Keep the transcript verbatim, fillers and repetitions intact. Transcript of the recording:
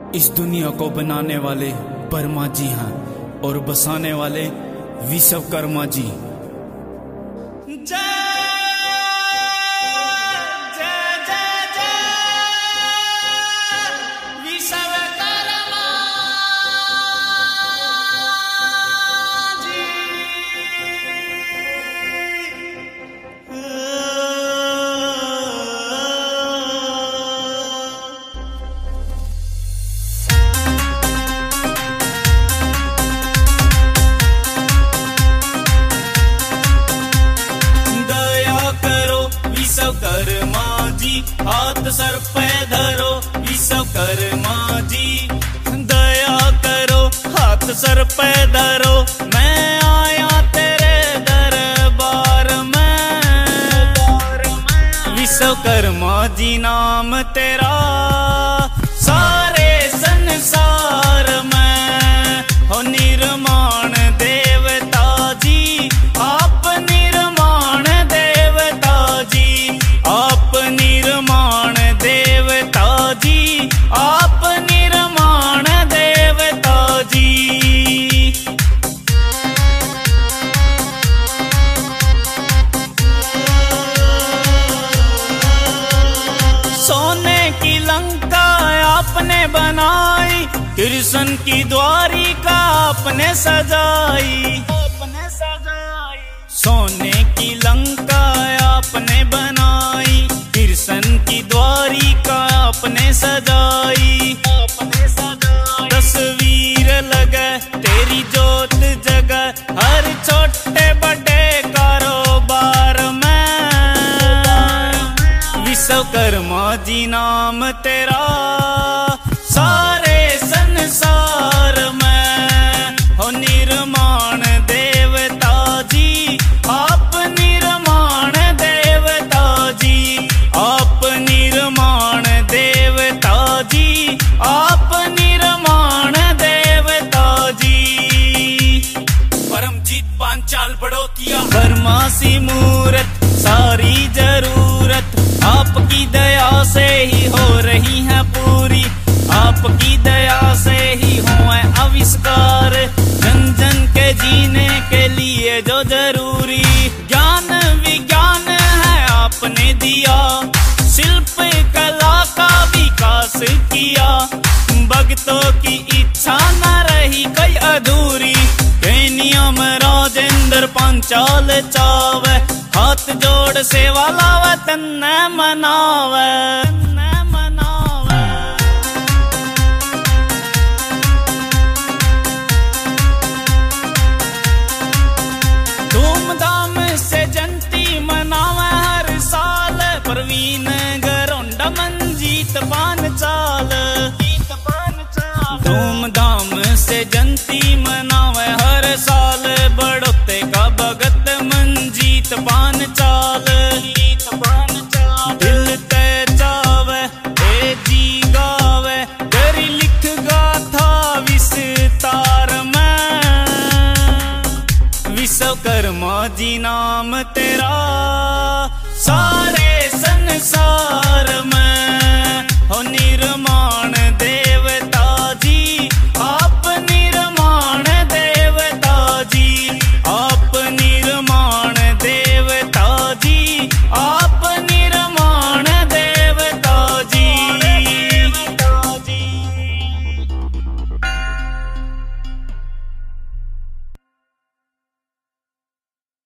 इस दुनिया को बनाने वाले ब्रह्मा जी हैं और बसाने वाले विश्वकर्मा जी। विश्वकर्मा जी हाथ सर पे धरो, विश्वकर्मा जी दया करो, हाथ सर पे धरो। मैं आया तेरे दरबार में, विश्वकर्मा जी नाम तेरा सारे संसार में हो निर्माण देवता जी, आप निर्माण देवता जी, आप निर्माण देवता जी, आप निर्माण देवता जी। सोने की लंका आपने बनाई, कृष्ण की द्वारिका आपने सजाई, आपने सजाई। सोने की लंका आपने बनाई, कृष्ण की द्वारिका आपने सजाई, आपने सजाई। तस्वीर लगे तेरी जोत जगह हर छोटे बड़े कारोबार में, विश्वकर्मा जी नाम तेरा सारे संसार में हो निर्माण देवता जी, आप निर्माण देवता जी, आप निर्माण देवता जी, आप निर्माण देवता जी। परमजीत पांचाल बड़ोतिया ब्रह्मा सी मूरत सारी जरूरत आपकी दया से ही हो रही है पूरी, आपकी दया से ही हुए आविष्कार जन जन के जीने के लिए जो जरूरी। ज्ञान विज्ञान है आपने दिया, शिल्प कला का विकास किया, भक्तों की इच्छा न रही कोई अधूरी। नियम राजेंद्र पांचाल चावे, हाथ जोड़ सेवा लावे तन्ने मनावे, तन्ने मनावे। धूमधाम से जयंती मनावे हर साल, प्रवीण गरोंडा मंजीत पांचाल, धूमधाम से जयंती मनावे हर साल, बड़ोते का भगत मंजीत पांचाल। दिल ते जावे ए जी गावे, करी लिख गाथा विस्तार में, विश्वकर्मा जी नाम तेरा।